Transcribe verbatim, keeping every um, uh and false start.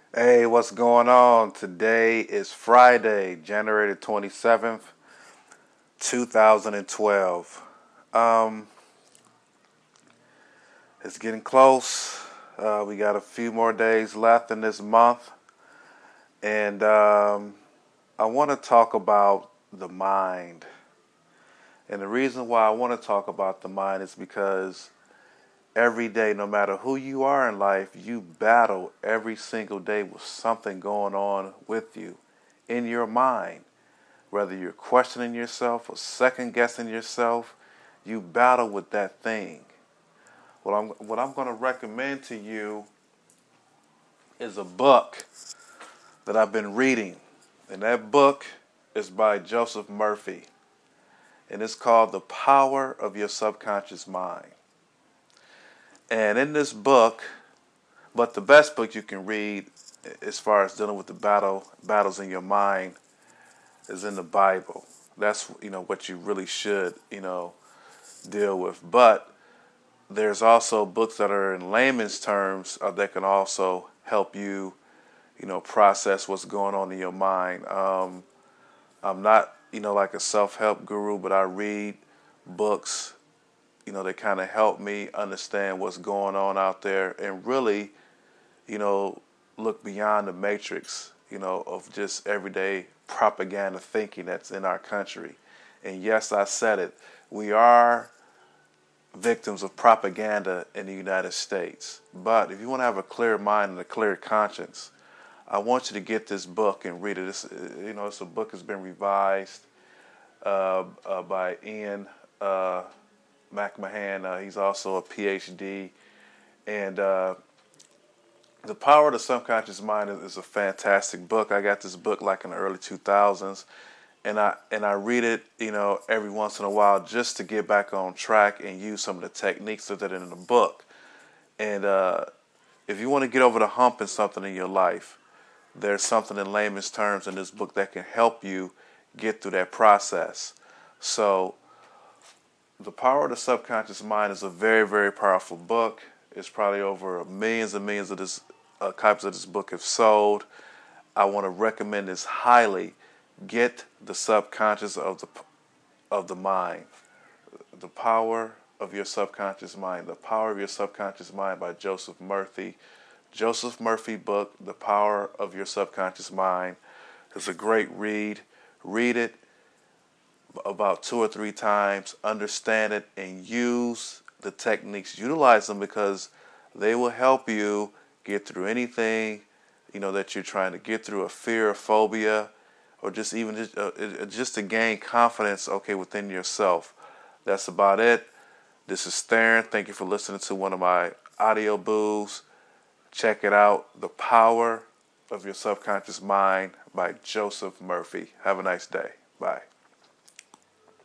Hey, what's going on? Today is Friday, January the twenty-seventh, two thousand twelve. Um, it's getting close. Uh, we got a few more days left in this month. And um, I want to talk about the mind. And the reason why I want to talk about the mind is because every day, no matter who you are in life, you battle every single day with something going on with you in your mind. Whether you're questioning yourself or second guessing yourself, you battle with that thing. What I'm what I'm going to recommend to you is a book that I've been reading, and that book is by Joseph Murphy, and it's called The Power of Your Subconscious Mind. And in this book, but the best book you can read as far as dealing with the battle battles in your mind is in the Bible. That's you know what you really should you know deal with. But there's also books that are in layman's terms uh, that can also help you, you know, process what's going on in your mind. Um, I'm not, you know, like a self-help guru, but I read books, you know, that kind of help me understand what's going on out there and really, you know, look beyond the matrix, you know, of just everyday propaganda thinking that's in our country. And yes, I said it. We are victims of propaganda in the United States. But if you want to have a clear mind and a clear conscience, I want you to get this book and read it. It's, you know, it's a book that's been revised uh, uh, by Ian uh, McMahon. Uh, he's also a P H D. And uh, The Power of the Subconscious Mind is, is a fantastic book. I got this book like in the early two thousands. And I and I read it, you know, every once in a while just to get back on track and use some of the techniques that are in the book. And uh, if you want to get over the hump in something in your life, there's something in layman's terms in this book that can help you get through that process. So, The Power of the Subconscious Mind is a very, very powerful book. It's probably over millions and millions of this uh, copies of this book have sold. I want to recommend this highly. Get the subconscious of the of the mind. The Power of Your Subconscious Mind. The Power of Your Subconscious Mind by Joseph Murphy. Joseph Murphy book, The Power of Your Subconscious Mind. It's a great read. Read it about two or three times, understand it, and use the techniques. Utilize them because they will help you get through anything, you know, that you're trying to get through, a fear, a phobia, or just even just, uh, just to gain confidence, okay, within yourself. That's about it. This is Theron. Thank you for listening to one of my audio boos. Check it out. The Power of Your Subconscious Mind by Joseph Murphy. Have a nice day. Bye.